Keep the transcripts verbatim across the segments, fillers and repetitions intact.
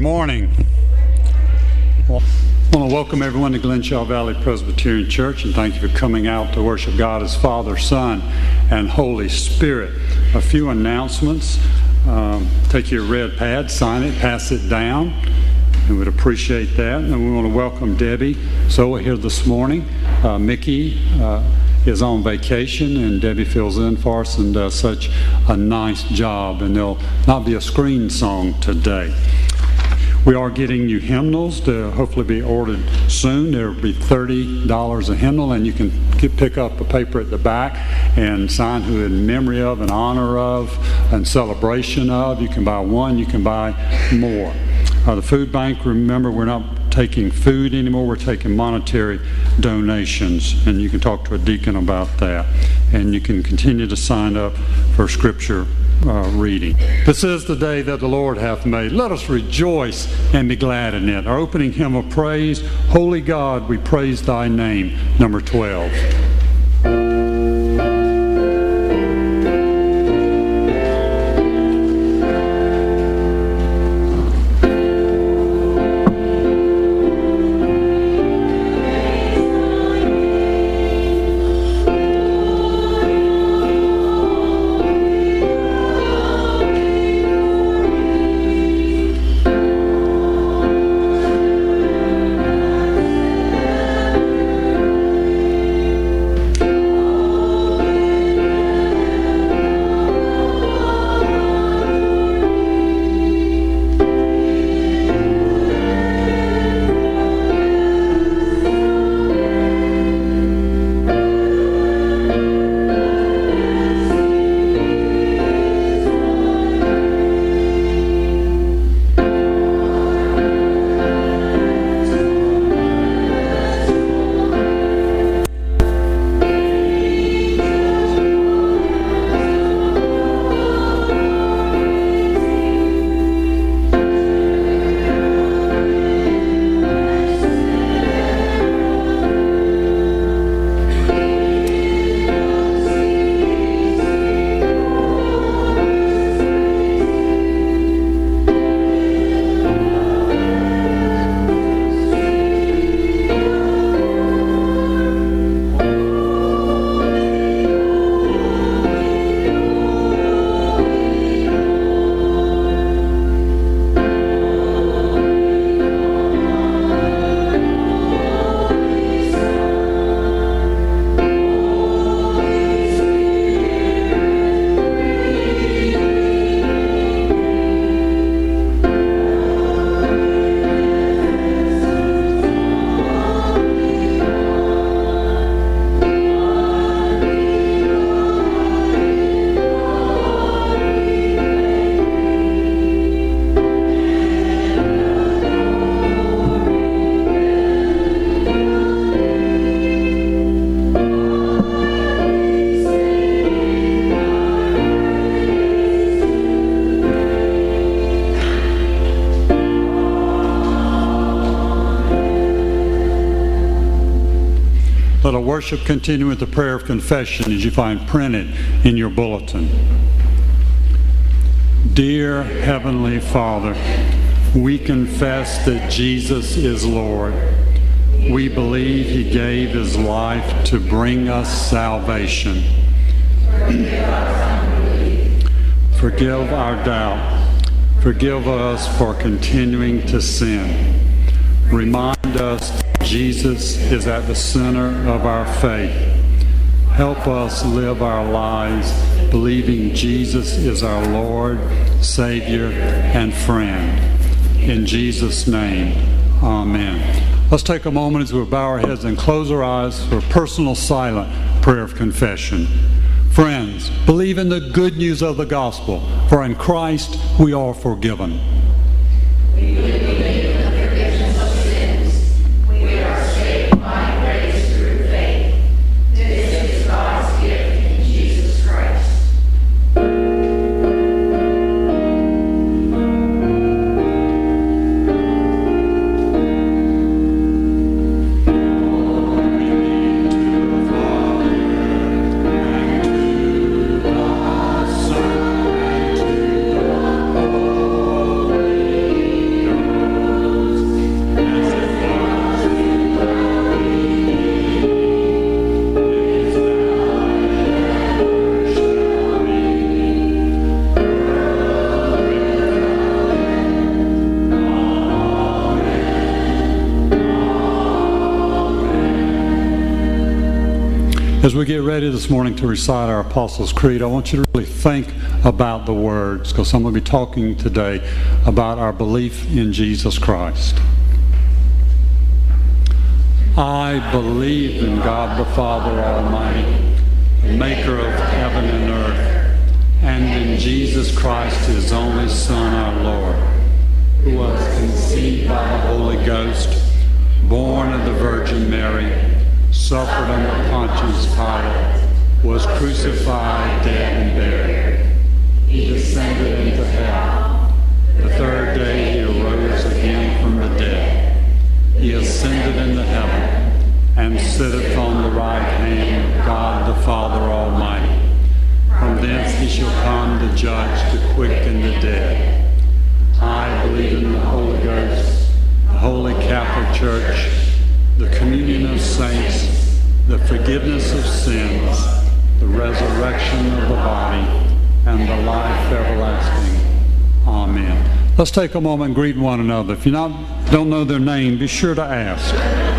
morning. Well, I want to welcome everyone to Glenshaw Valley Presbyterian Church and thank you for coming out to worship God as Father, Son, and Holy Spirit. A few announcements. Um, take your red pad, sign it, pass it down. We would appreciate that. And we want to welcome Debbie Zoa here this morning. Uh, Mickey uh, is on vacation, and Debbie fills in for us and does such a nice job. And there'll not be a screen song today. We are getting new hymnals to hopefully be ordered soon. There will be thirty dollars a hymnal, and you can get, pick up a paper at the back and sign who in memory of, in honor of, and celebration of. You can buy one, you can buy more. Uh, the food bank, remember, we're not taking food anymore, we're taking monetary donations, and you can talk to a deacon about that. And you can continue to sign up for scripture uh, reading. This is the day that the Lord hath made. Let us rejoice and be glad in it. Our opening hymn of praise, Holy God, we praise thy name, number twelve. Let our worship continue with the prayer of confession as you find printed in your bulletin. Dear Heavenly Father, we confess that Jesus is Lord. We believe He gave His life to bring us salvation. Forgive our doubt. Forgive us for continuing to sin. Remind us Jesus is at the center of our faith. Help us live our lives believing Jesus is our Lord, Savior, and friend. In Jesus' name, amen. Let's take a moment as we bow our heads and close our eyes for a personal silent prayer of confession. Friends, believe in the good news of the gospel, for in Christ we are forgiven. We believe in the forgiveness of sins. We are saved by grace through faith. This is God's gift in Jesus Christ. Glory to the Father, and to the Son, and to the Holy As we get ready this morning to recite our Apostles' Creed, I want you to really think about the words, because I'm going to be talking today about our belief in Jesus Christ. I believe in God the Father Almighty, the maker of heaven and earth, and in Jesus Christ, his only Son, our Lord, who was conceived by the Holy Ghost, born of the Virgin Mary, suffered under Pontius Pilate, was crucified, dead, and buried. He descended into hell. The third day he arose again from the dead. He ascended into heaven, and sitteth on the right hand of God the Father Almighty. From thence he shall come to judge the quick and the dead. I believe in the Holy Ghost, the Holy Catholic Church, the communion of saints, the forgiveness of sins, the resurrection of the body, and the life everlasting. Amen. Let's take a moment and greet one another. If you not, don't know their name, be sure to ask.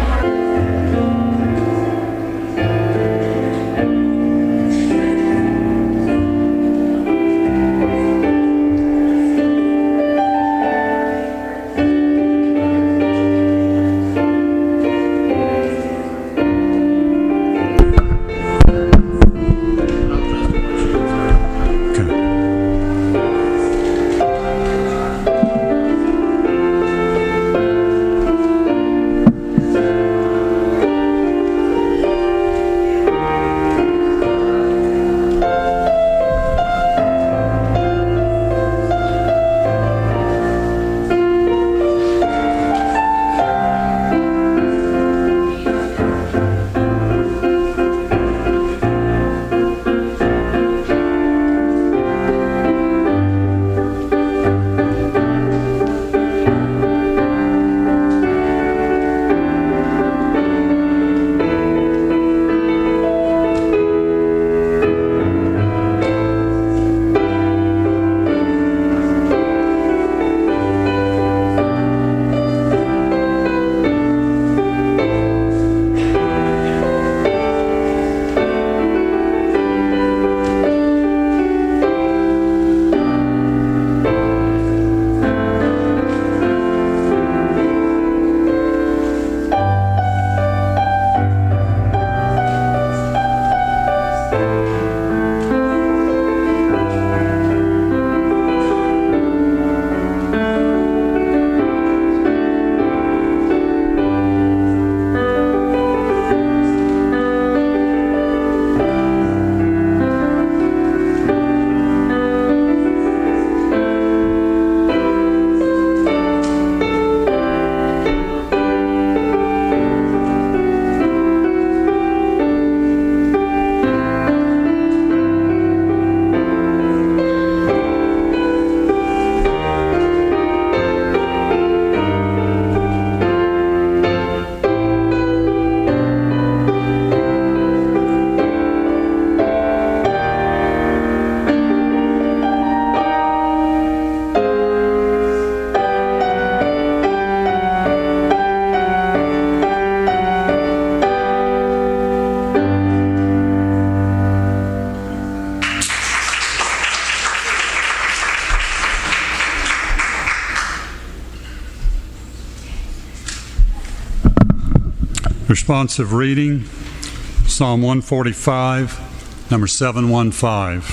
Responsive reading, Psalm one forty-five, number seven one five.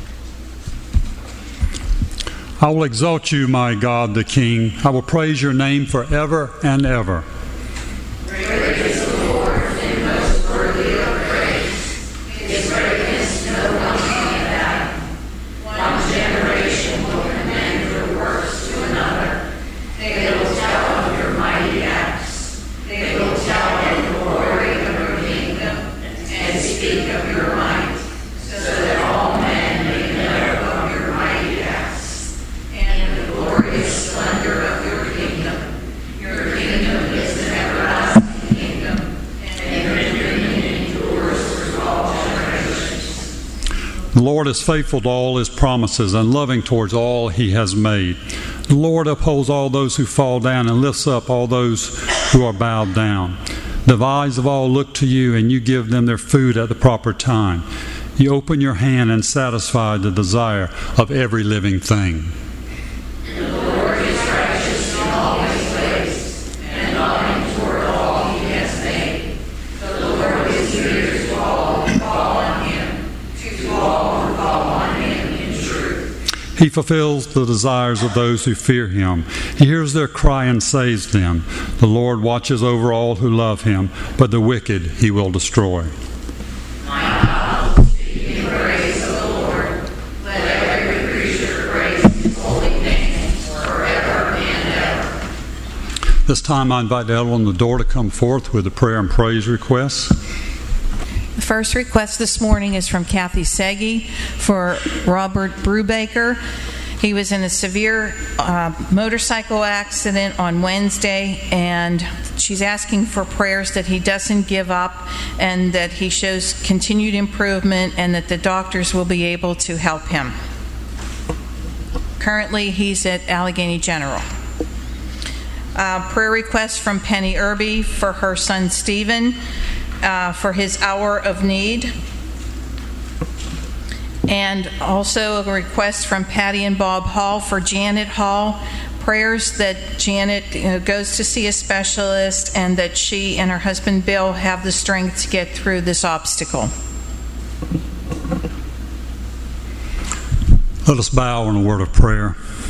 I will exalt you, my God, the King. I will praise your name forever and ever. Praise the Lord, and most worthy of praise. His greatness no one can fathom. One generation will commend your works to another. They will tell of your mighty acts. They will tell of the glory of your kingdom and speak of your might, so that all men may know of your mighty acts and the glorious splendor of your kingdom. Your kingdom is an everlasting kingdom, and your dominion endures through all generations. The Lord is faithful to all his promises and loving towards all he has made. The Lord upholds all those who fall down and lifts up all those who are bowed down. The eyes of all look to you, and you give them their food at the proper time. You open your hand and satisfy the desire of every living thing. The Lord is righteous in all his ways, and loving toward all he has made. The Lord is near to all who call on him, to all who call on him in truth. He fulfills the desires of those who fear him. He hears their cry and saves them. The Lord watches over all who love him, but the wicked he will destroy. My mouth speak in praise of the Lord. Let every creature praise his holy name forever and ever. This time I invite Ella on the door to come forth with the prayer and praise requests. The first request this morning is from Kathy Segi for Robert Brubaker. He was in a severe uh, motorcycle accident on Wednesday, and she's asking for prayers that he doesn't give up and that he shows continued improvement and that the doctors will be able to help him. Currently, he's at Allegheny General. Uh, prayer request from Penny Irby for her son Stephen uh, for his hour of need. And also a request from Patty and Bob Hall for Janet Hall. Prayers that Janet you know, goes to see a specialist and that she and her husband Bill have the strength to get through this obstacle. Let us bow in a word of prayer.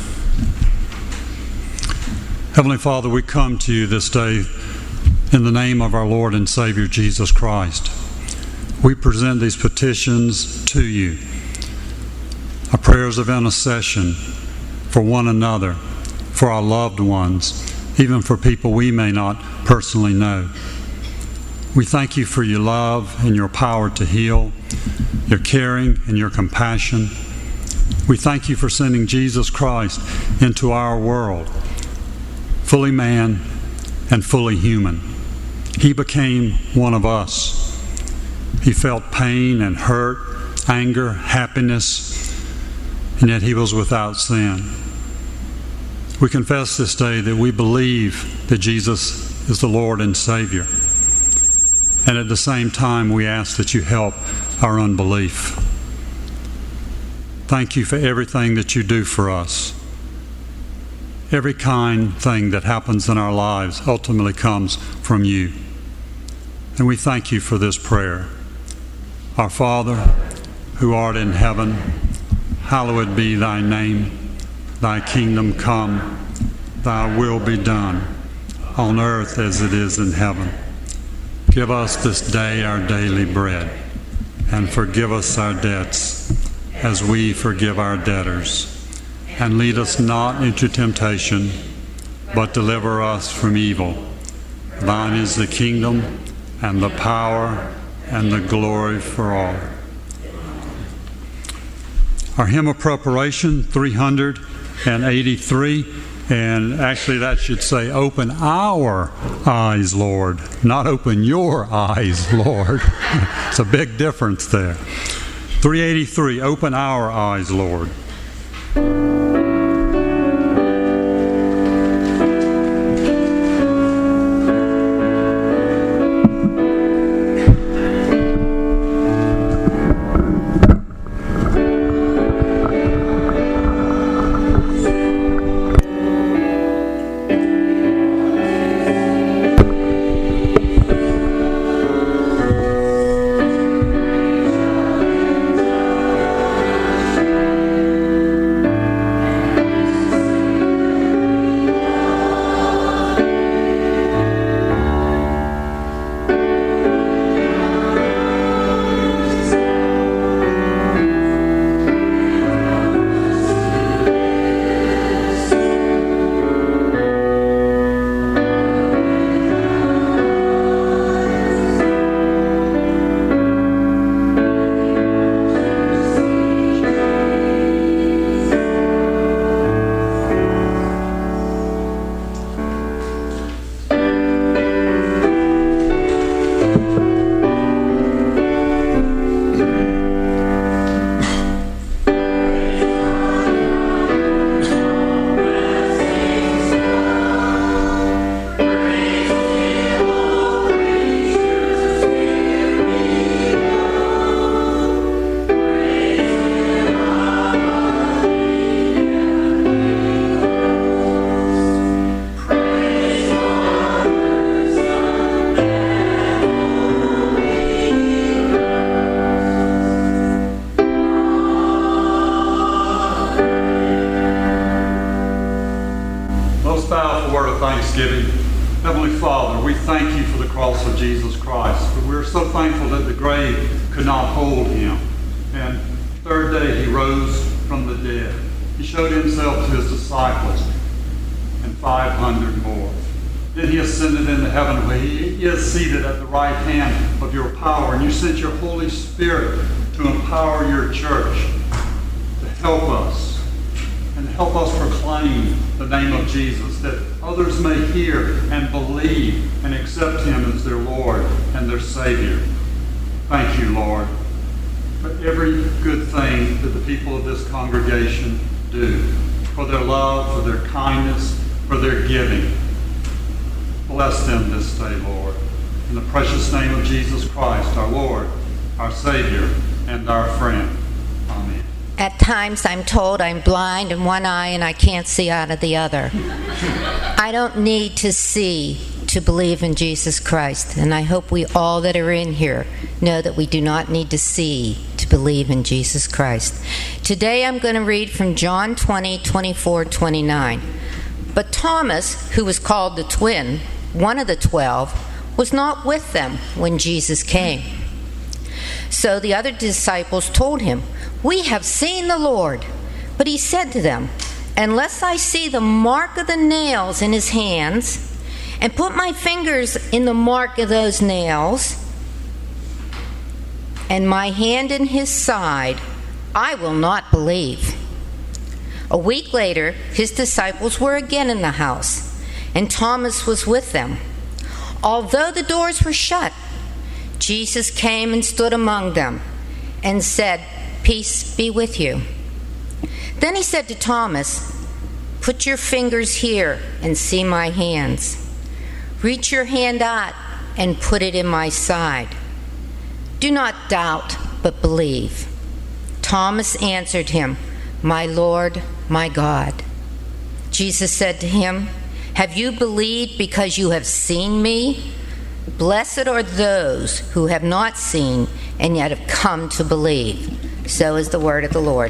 Heavenly Father, we come to you this day in the name of our Lord and Savior Jesus Christ. We present these petitions to you. Our prayers of intercession for one another, for our loved ones, even for people we may not personally know. We thank you for your love and your power to heal, your caring and your compassion. We thank you for sending Jesus Christ into our world, fully man and fully human. He became one of us. He felt pain and hurt, anger, happiness, and yet he was without sin. We confess this day that we believe that Jesus is the Lord and Savior. And at the same time, we ask that you help our unbelief. Thank you for everything that you do for us. Every kind thing that happens in our lives ultimately comes from you. And we thank you for this prayer. Our Father, who art in heaven, hallowed be thy name. Thy kingdom come, thy will be done, on earth as it is in heaven. Give us this day our daily bread, and forgive us our debts, as we forgive our debtors. And lead us not into temptation, but deliver us from evil. Thine is the kingdom, and the power, and the glory for all. Our hymn of preparation, three hundred eighty-three, and actually that should say, open our eyes, Lord, not open your eyes, Lord. It's a big difference there. three eighty-three, open our eyes, Lord. thanksgiving. Heavenly Father, we thank you for the cross of Jesus Christ. We're so thankful that the grave could not hold him. And third day he rose from the dead. He showed himself to his disciples and five hundred more. Then he ascended into heaven where he is seated at the right hand of your power. And you sent your Holy Spirit to empower your church to help us and help us proclaim the name of Jesus, that others may hear and believe and accept him as their Lord and their Savior. Thank you, Lord, for every good thing that the people of this congregation do, for their love, for their kindness, for their giving. Bless them this day, Lord. In the precious name of Jesus Christ, our Lord, our Savior, and our friend. Amen. At times I'm told I'm blind in one eye and I can't see out of the other. I don't need to see to believe in Jesus Christ, and I hope we all that are in here know that we do not need to see to believe in Jesus Christ. Today I'm going to read from John twenty, twenty-four, twenty-nine. But Thomas, who was called the twin, one of the twelve, was not with them when Jesus came. So the other disciples told him, "We have seen the Lord." But he said to them, "Unless I see the mark of the nails in his hands, and put my fingers in the mark of those nails, and my hand in his side, I will not believe." A week later, his disciples were again in the house, and Thomas was with them. Although the doors were shut, Jesus came and stood among them and said, "Peace be with you." Then he said to Thomas, "Put your fingers here and see my hands. Reach your hand out and put it in my side. Do not doubt, but believe." Thomas answered him, "My Lord, my God." Jesus said to him, "Have you believed because you have seen me? Blessed are those who have not seen and yet have come to believe." So is the word of the Lord.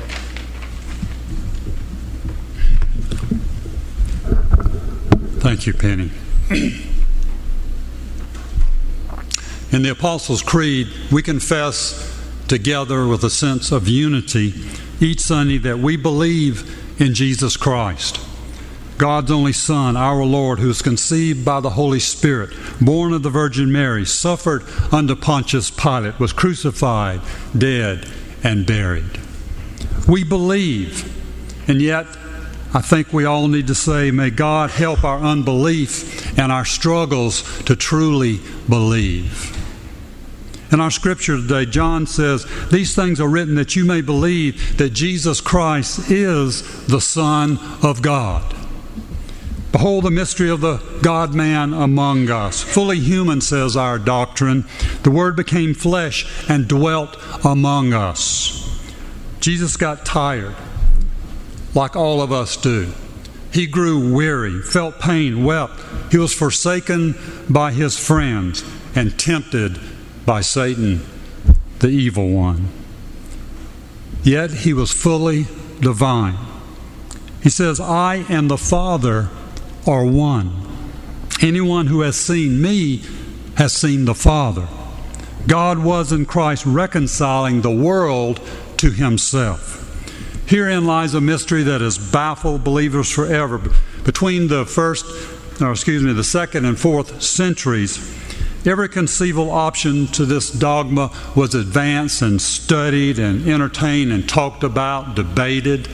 Thank you, Penny. In the Apostles' Creed, we confess together with a sense of unity each Sunday that we believe in Jesus Christ, God's only Son, our Lord, who was conceived by the Holy Spirit, born of the Virgin Mary, suffered under Pontius Pilate, was crucified, dead, and buried. We believe, and yet I think we all need to say, may God help our unbelief and our struggles to truly believe. In our scripture today, John says, "These things are written that you may believe that Jesus Christ is the Son of God." Behold the mystery of the God-man among us. Fully human, says our doctrine. The Word became flesh and dwelt among us. Jesus got tired, like all of us do. He grew weary, felt pain, wept. He was forsaken by his friends and tempted by Satan, the evil one. Yet he was fully divine. He says, "I and the Father are one. Anyone who has seen me has seen the Father." God was in Christ reconciling the world to himself. Herein lies a mystery that has baffled believers forever. Between the first, or excuse me, the second and fourth centuries, every conceivable option to this dogma was advanced and studied and entertained and talked about, debated.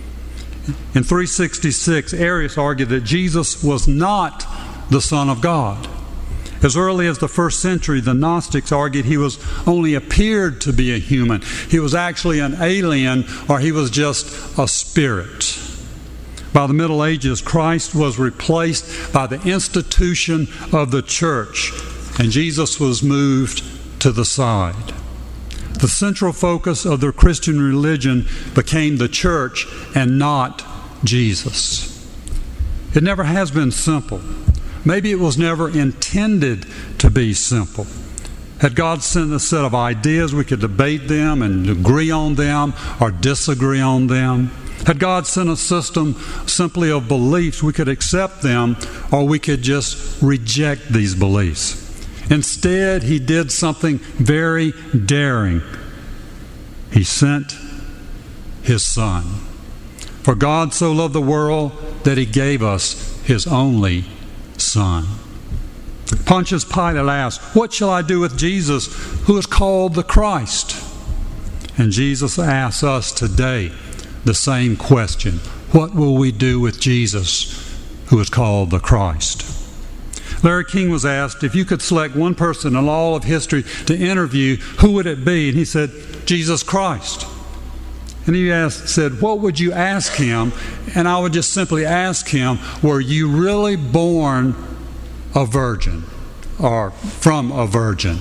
In three sixty-six, Arius argued that Jesus was not the Son of God. As early as the first century, the Gnostics argued he was only appeared to be a human. He was actually an alien, or he was just a spirit. By the Middle Ages, Christ was replaced by the institution of the church, and Jesus was moved to the side. The central focus of the Christian religion became the church and not Jesus. It never has been simple. Maybe it was never intended to be simple. Had God sent a set of ideas, we could debate them and agree on them or disagree on them. Had God sent a system simply of beliefs, we could accept them or we could just reject these beliefs. Instead, he did something very daring. He sent his Son. For God so loved the world that he gave us his only Son. Pontius Pilate asked, "What shall I do with Jesus, who is called the Christ?" And Jesus asks us today the same question. What will we do with Jesus, who is called the Christ? Larry King was asked, if you could select one person in all of history to interview, who would it be? And he said, Jesus Christ. And he asked, said, what would you ask him? And I would just simply ask him, were you really born a virgin or from a virgin?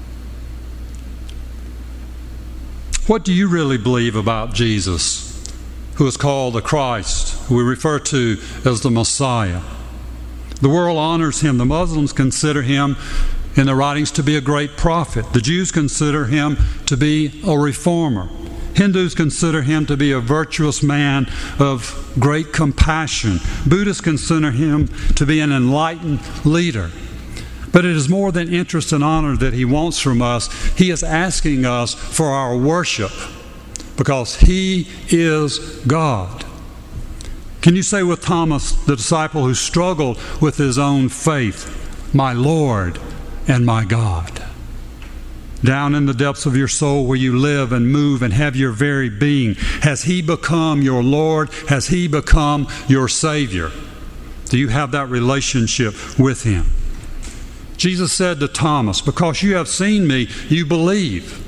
What do you really believe about Jesus, who is called the Christ, who we refer to as the Messiah? The world honors him. The Muslims consider him in the writings to be a great prophet. The Jews consider him to be a reformer. Hindus consider him to be a virtuous man of great compassion. Buddhists consider him to be an enlightened leader. But it is more than interest and honor that he wants from us. He is asking us for our worship because he is God. Can you say with Thomas, the disciple who struggled with his own faith, my Lord and my God? Down in the depths of your soul where you live and move and have your very being, has he become your Lord? Has he become your Savior? Do you have that relationship with him? Jesus said to Thomas, because you have seen me, you believe.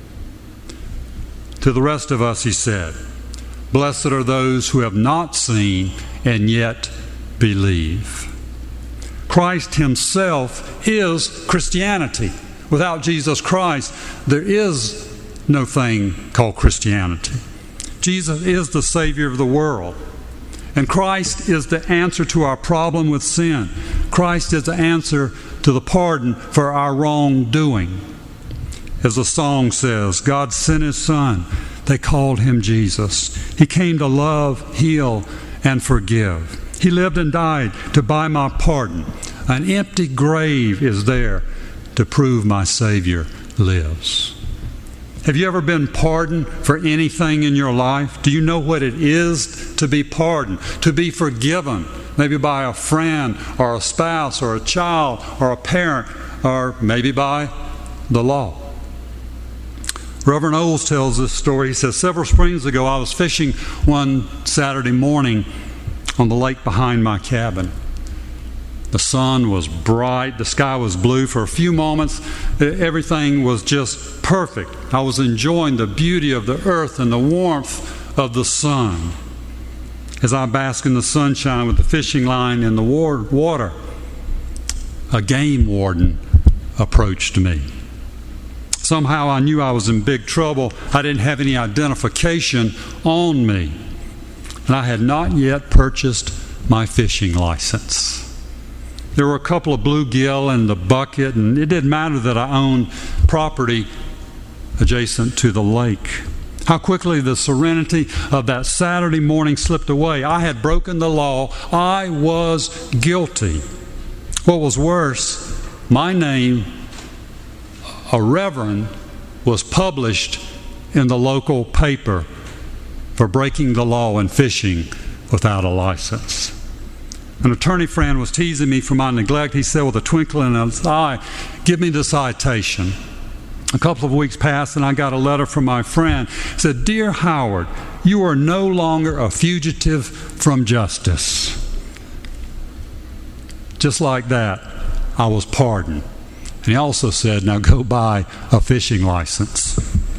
To the rest of us, he said, blessed are those who have not seen and yet believe. Christ himself is Christianity. Without Jesus Christ, there is no thing called Christianity. Jesus is the Savior of the world. And Christ is the answer to our problem with sin. Christ is the answer to the pardon for our wrongdoing. As the song says, God sent his Son. They called him Jesus. He came to love, heal, and forgive. He lived and died to buy my pardon. An empty grave is there to prove my Savior lives. Have you ever been pardoned for anything in your life? Do you know what it is to be pardoned, to be forgiven, maybe by a friend or a spouse or a child or a parent or maybe by the law? Reverend Oles tells this story. He says, several springs ago I was fishing one Saturday morning on the lake behind my cabin. The sun was bright, the sky was blue. For a few moments, everything was just perfect. I was enjoying the beauty of the earth and the warmth of the sun. As I basked in the sunshine with the fishing line in the water, a game warden approached me. Somehow I knew I was in big trouble. I didn't have any identification on me. And I had not yet purchased my fishing license. There were a couple of bluegill in the bucket, and it didn't matter that I owned property adjacent to the lake. How quickly the serenity of that Saturday morning slipped away. I had broken the law. I was guilty. What was worse, my name, a reverend, was published in the local paper for breaking the law and fishing without a license. An attorney friend was teasing me for my neglect. He said with a twinkle in his eye, give me the citation. A couple of weeks passed and I got a letter from my friend. It said, Dear Howard, you are no longer a fugitive from justice. Just like that, I was pardoned. And he also said, now go buy a fishing license.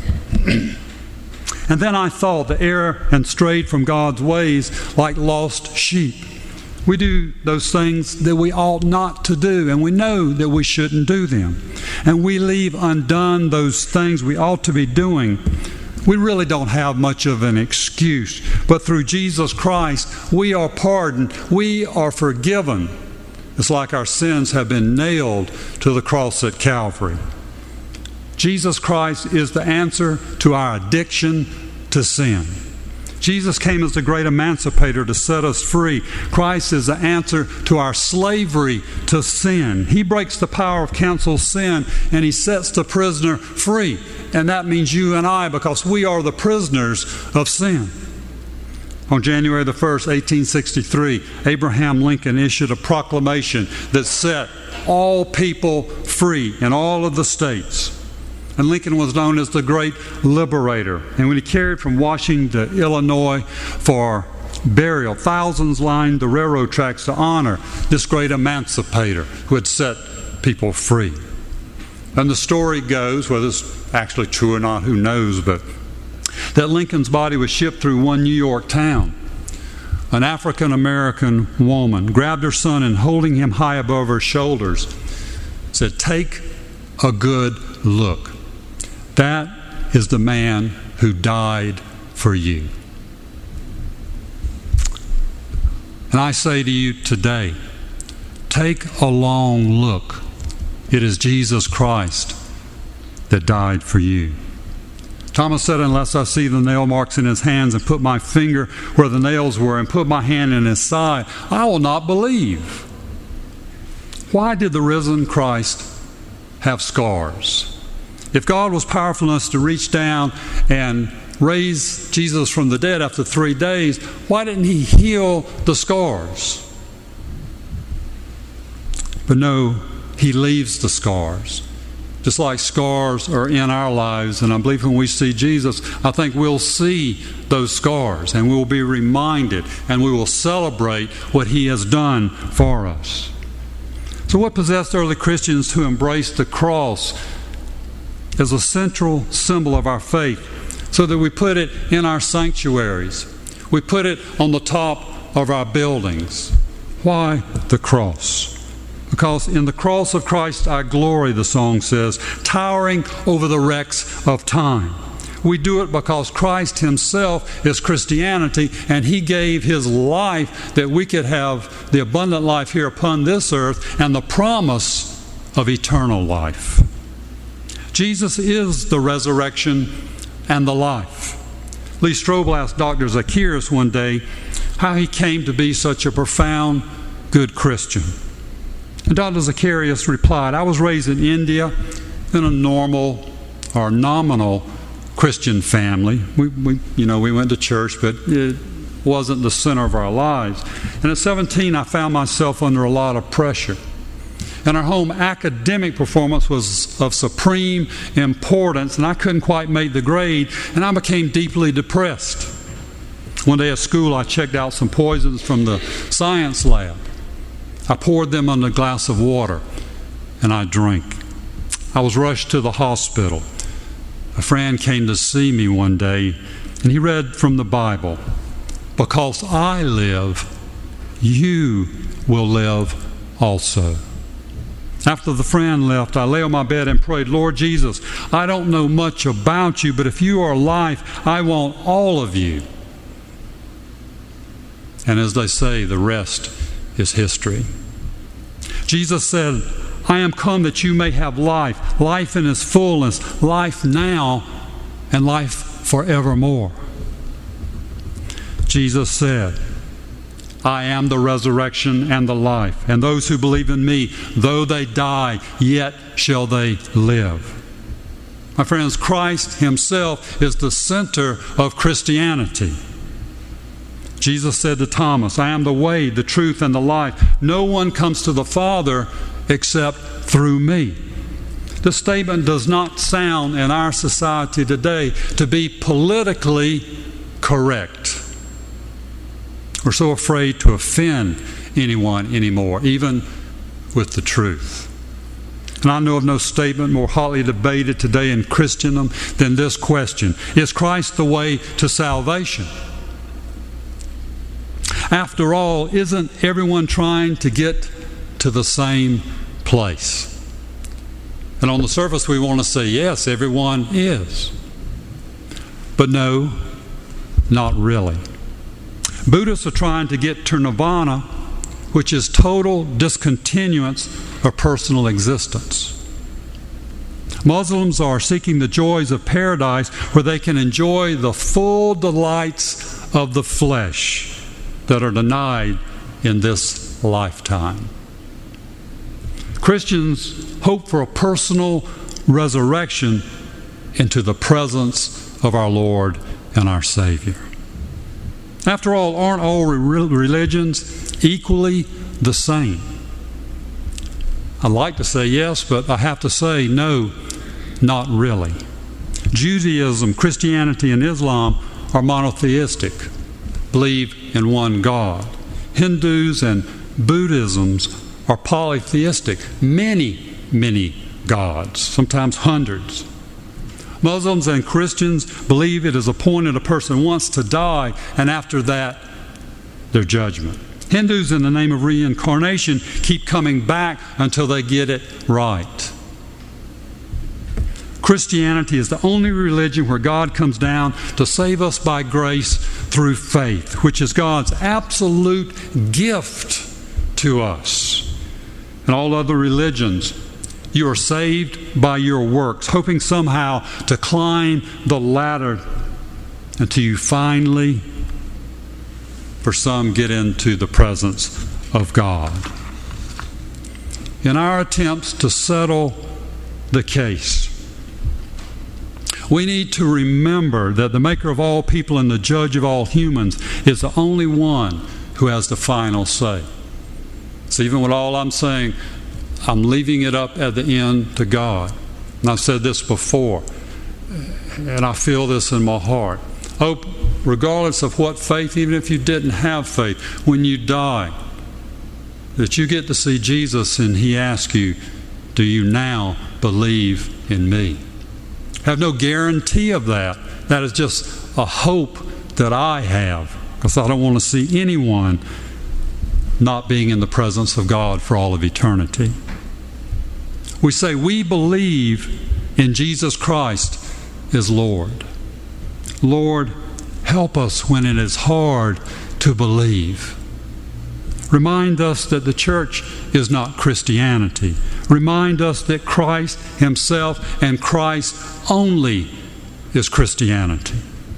And then I thought the error and strayed from God's ways like lost sheep. We do those things that we ought not to do, and we know that we shouldn't do them. And we leave undone those things we ought to be doing. We really don't have much of an excuse. But through Jesus Christ, we are pardoned. We are forgiven. It's like our sins have been nailed to the cross at Calvary. Jesus Christ is the answer to our addiction to sin. Jesus came as the great emancipator to set us free. Christ is the answer to our slavery to sin. He breaks the power of cancel sin, and he sets the prisoner free. And that means you and I, because we are the prisoners of sin. On January the first, eighteen sixty-three, Abraham Lincoln issued a proclamation that set all people free in all of the states. And Lincoln was known as the great liberator. And when he carried from Washington to Illinois for burial, thousands lined the railroad tracks to honor this great emancipator who had set people free. And the story goes, whether it's actually true or not, who knows, but that Lincoln's body was shipped through one New York town. An African-American woman grabbed her son and, holding him high above her shoulders, said, "Take a good look. That is the man who died for you." And I say to you today, take a long look. It is Jesus Christ that died for you. Thomas said, "Unless I see the nail marks in his hands and put my finger where the nails were and put my hand in his side, I will not believe." Why did the risen Christ have scars? If God was powerful enough to reach down and raise Jesus from the dead after three days, why didn't he heal the scars? But no, he leaves the scars. Just like scars are in our lives, and I believe when we see Jesus, I think we'll see those scars, and we will be reminded, and we will celebrate what he has done for us. So what possessed early Christians to embrace the cross as a central symbol of our faith, so that we put it in our sanctuaries? We put it on the top of our buildings. Why the cross? Because in the cross of Christ I glory, the song says, towering over the wrecks of time. We do it because Christ himself is Christianity, and he gave his life that we could have the abundant life here upon this earth and the promise of eternal life. Jesus is the resurrection and the life. Lee Strobel asked Doctor Zacchaeus one day how he came to be such a profound, good Christian. And Doctor Zacchaeus replied, "I was raised in India in a normal or nominal Christian family. We, we, you know, we went to church, but it wasn't the center of our lives. And at seventeen, I found myself under a lot of pressure. In our home, academic performance was of supreme importance, and I couldn't quite make the grade, and I became deeply depressed. One day at school, I checked out some poisons from the science lab. I poured them in a glass of water, and I drank. I was rushed to the hospital. A friend came to see me one day, and he read from the Bible, "Because I live, you will live also." After the friend left, I lay on my bed and prayed, "Lord Jesus, I don't know much about you, but if you are life, I want all of you." And as they say, the rest is history. Jesus said, "I am come that you may have life, life in its fullness, life now, and life forevermore." Jesus said, "I am the resurrection and the life, and those who believe in me, though they die, yet shall they live." My friends, Christ himself is the center of Christianity. Jesus said to Thomas, "I am the way, the truth, and the life. No one comes to the Father except through me." This statement does not sound in our society today to be politically correct. We're so afraid to offend anyone anymore, even with the truth. And I know of no statement more hotly debated today in Christendom than this question: is Christ the way to salvation? After all, isn't everyone trying to get to the same place? And on the surface, we want to say, yes, everyone is. But no, not really. Buddhists are trying to get to nirvana, which is total discontinuance of personal existence. Muslims are seeking the joys of paradise, where they can enjoy the full delights of the flesh that are denied in this lifetime. Christians hope for a personal resurrection into the presence of our Lord and our Savior. After all, aren't all religions equally the same? I'd like to say yes, but I have to say no, not really. Judaism, Christianity, and Islam are monotheistic, believe in one God. Hindus and Buddhisms are polytheistic, many, many gods, sometimes hundreds. Muslims and Christians believe it is appointed a person wants to die, and after that, their judgment. Hindus, in the name of reincarnation, keep coming back until they get it right. Christianity is the only religion where God comes down to save us by grace through faith, which is God's absolute gift to us. In all other religions, you are saved by your works, hoping somehow to climb the ladder until you finally, for some, get into the presence of God. In our attempts to settle the case, we need to remember that the maker of all people and the judge of all humans is the only one who has the final say. So even with all I'm saying, I'm leaving it up at the end to God. And I've said this before, and I feel this in my heart. Oh, regardless of what faith, even if you didn't have faith, when you die, that you get to see Jesus and He asks you, do you now believe in me? I have no guarantee of that. That is just a hope that I have, because I don't want to see anyone not being in the presence of God for all of eternity. We say we believe in Jesus Christ as Lord. Lord, help us when it is hard to believe. Remind us that the church is not Christianity. Remind us that Christ Himself and Christ only is Christianity.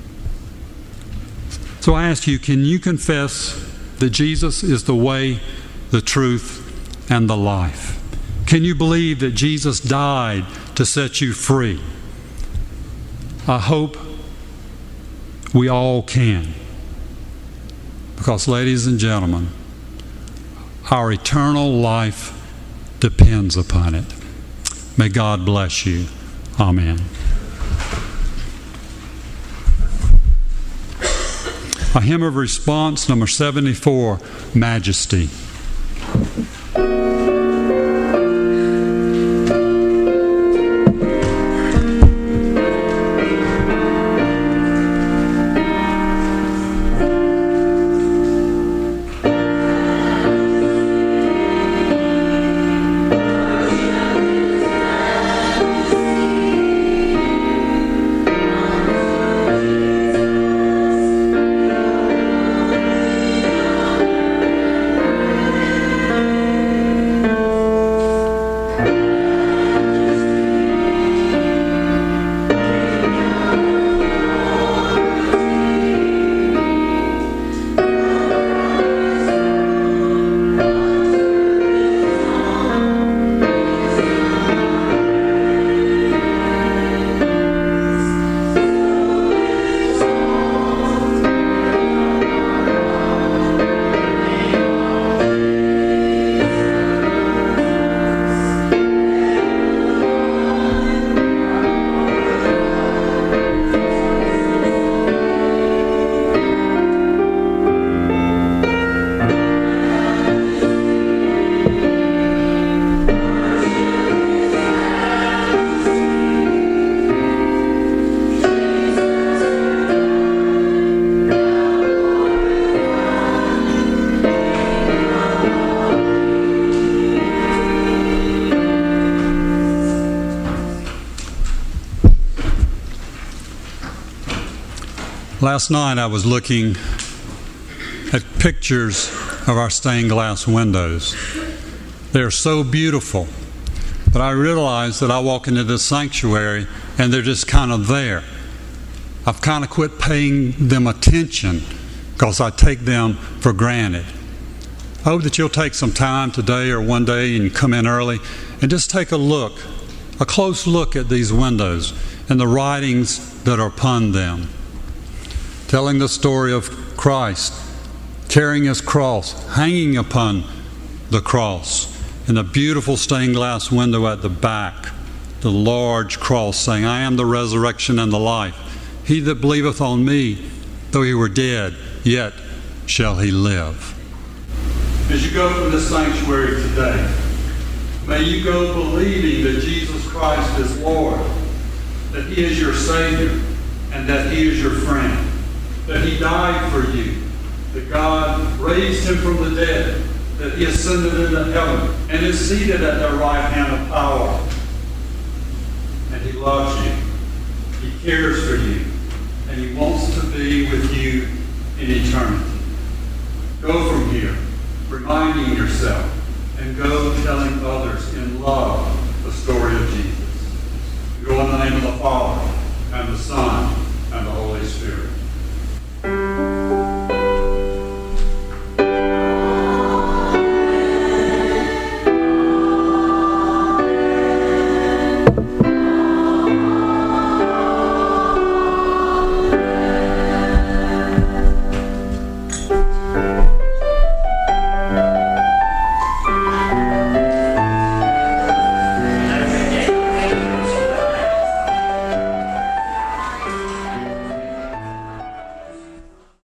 So I ask you, can you confess that Jesus is the way, the truth, and the life? Can you believe that Jesus died to set you free? I hope we all can. Because, ladies and gentlemen, our eternal life depends upon it. May God bless you. Amen. A hymn of response, number seventy-four, Majesty. Last night I was looking at pictures of our stained glass windows. They're so beautiful, but I realized that I walk into this sanctuary and they're just kind of there. I've kind of quit paying them attention because I take them for granted. I hope that you'll take some time today or one day and come in early and just take a look, a close look at these windows and the writings that are upon them, telling the story of Christ carrying his cross, hanging upon the cross, and a beautiful stained glass window at the back, the large cross saying, I am the resurrection and the life. He that believeth on me, though he were dead, yet shall he live. As you go from this sanctuary today, may you go believing that Jesus Christ is Lord, that he is your Savior, and that he is your friend, that he died for you, that God raised him from the dead, that he ascended into heaven and is seated at the right hand of power. And he loves you. He cares for you. And he wants to be with you in eternity. Go from here, reminding yourself, and go telling others in love the story of Jesus. Go in the name of the Father, and the Son, and the Holy Spirit.